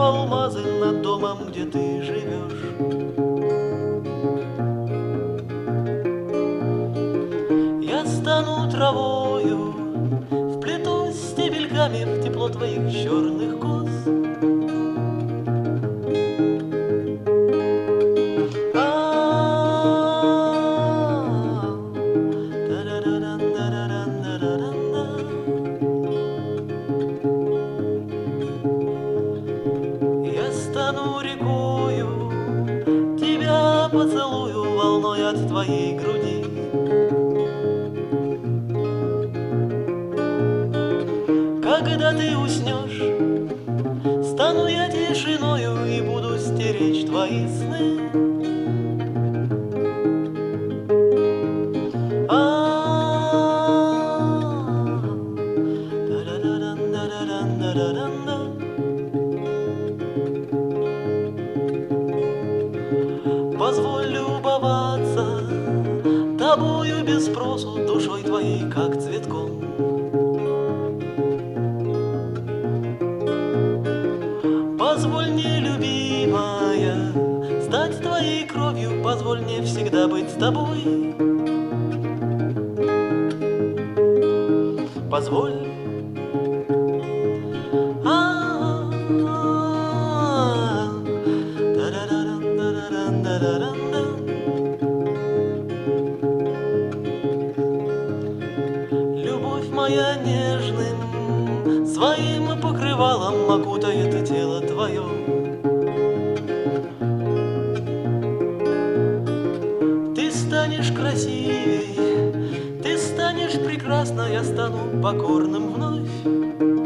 алмазы над домом, где ты живешь. Я стану травою, вплетусь стебельками в тепло твоих черных кос. Я стану рекою, тебя поцелую волной от твоей груди. Когда ты уснешь, стану я тишиною и буду стеречь твои сны. Позволь любоваться тобою без спросу, душой твоей, как цветком. Позволь мне, любимая, стать твоей кровью, позволь мне всегда быть с тобой. Позволь. Любовь моя нежным своим покрывалом окутает тело твое. Ты станешь красивей, ты станешь прекрасна, я стану покорным вновь.